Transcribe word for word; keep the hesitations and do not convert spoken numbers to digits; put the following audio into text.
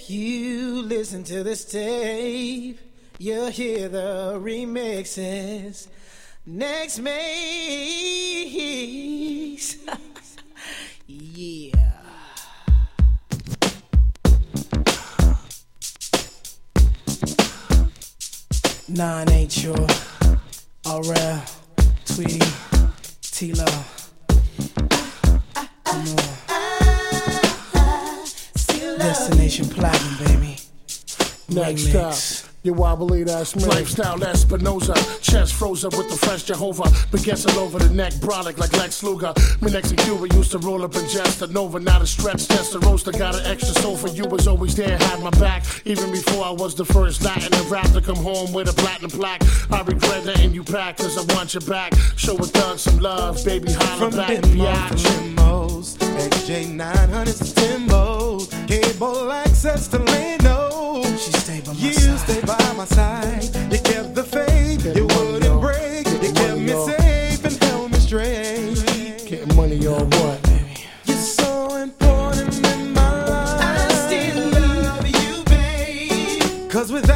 you listen to this tape, you'll hear the remixes. Next mix. Yeah. Nine ain't sure. Aurel, Tweety, T-Lo. Come on. Destination Platinum, baby. Next Remix. up, your wobbly ass man. Lifestyle Espinosa, chest frozen with the fresh Jehovah. Baguettes all over the neck, brolic like Lex Luger. Me next to Cuba used to roll up and just a Nova, not a stretch, just a roaster. Got an extra soul for you, was always there, had my back. Even before I was the first Latin to rap to come home with a platinum plaque. I regret letting you back, cause I want you back. Show a thug some love, baby, holla From back, Denmark to biatch. Limos, X J nine hundreds to Timbos, cable access to Leno. She stayed by my You side. stay by my side. You kept the faith. Get You money, wouldn't yo. break. Get You kept money, me yo. safe and held me straight. Getting money on what? You're so important in my life. I still love you, babe. Cause without